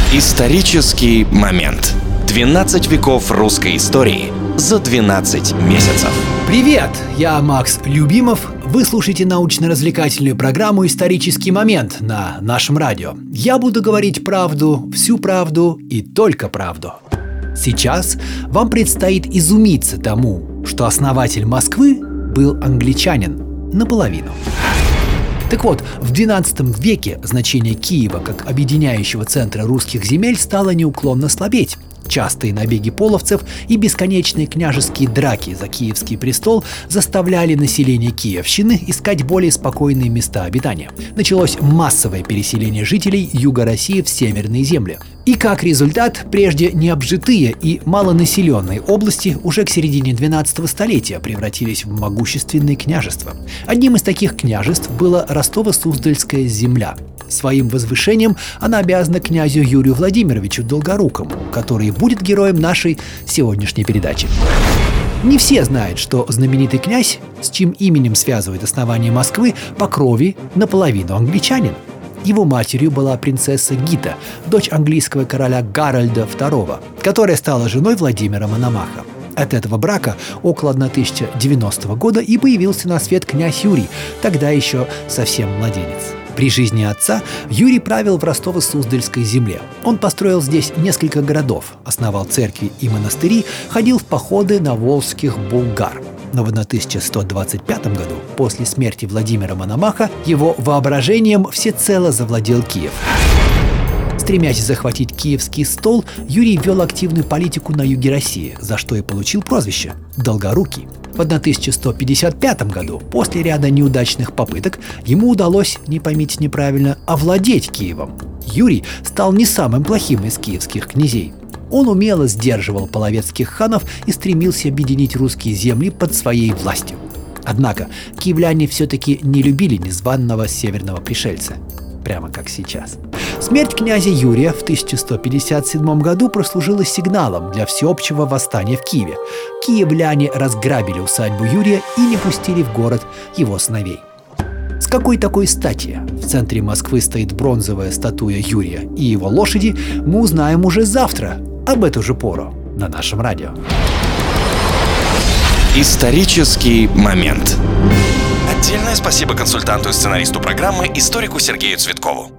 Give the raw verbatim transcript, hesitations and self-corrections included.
Исторический момент. двенадцать веков русской истории за двенадцать месяцев. Привет! Я Макс Любимов. Вы слушаете научно-развлекательную программу «Исторический момент» на нашем радио. Я буду говорить правду, всю правду и только правду. Сейчас вам предстоит изумиться тому, что основатель Москвы был англичанин наполовину. Так вот, в двенадцатом веке значение Киева как объединяющего центра русских земель стало неуклонно слабеть. Частые набеги половцев и бесконечные княжеские драки за киевский престол заставляли население Киевщины искать более спокойные места обитания. Началось массовое переселение жителей юга России в северные земли. И как результат, прежде необжитые и малонаселенные области уже к середине двенадцатого столетия превратились в могущественные княжества. Одним из таких княжеств было Ростово-Суздальская земля. Своим возвышением она обязана князю Юрию Владимировичу Долгорукому, который будет героем нашей сегодняшней передачи. Не все знают, что знаменитый князь, с чьим именем связывает основание Москвы, по крови наполовину англичанин. Его матерью была принцесса Гита, дочь английского короля Гарольда второго, которая стала женой Владимира Мономаха. От этого брака около тысяча девяностого года и появился на свет князь Юрий, тогда еще совсем младенец. При жизни отца Юрий правил в Ростово-Суздальской земле. Он построил здесь несколько городов, основал церкви и монастыри, ходил в походы на волжских булгар. Но в тысяча сто двадцать пятом году, после смерти Владимира Мономаха, его воображением всецело завладел Киев. Стремясь захватить киевский стол, Юрий вел активную политику на юге России, за что и получил прозвище «Долгорукий». В тысяча сто пятьдесят пятом году, после ряда неудачных попыток, ему удалось, не поймите неправильно, овладеть Киевом. Юрий стал не самым плохим из киевских князей. Он умело сдерживал половецких ханов и стремился объединить русские земли под своей властью. Однако киевляне все-таки не любили незваного северного пришельца. Прямо как сейчас. Смерть князя Юрия в тысяча сто пятьдесят седьмом году прослужила сигналом для всеобщего восстания в Киеве. Киевляне разграбили усадьбу Юрия и не пустили в город его сыновей. С какой такой стати в центре Москвы стоит бронзовая статуя Юрия и его лошади, мы узнаем уже завтра, об эту же пору, на нашем радио. Исторический момент. Отдельное спасибо консультанту и сценаристу программы, историку Сергею Цветкову.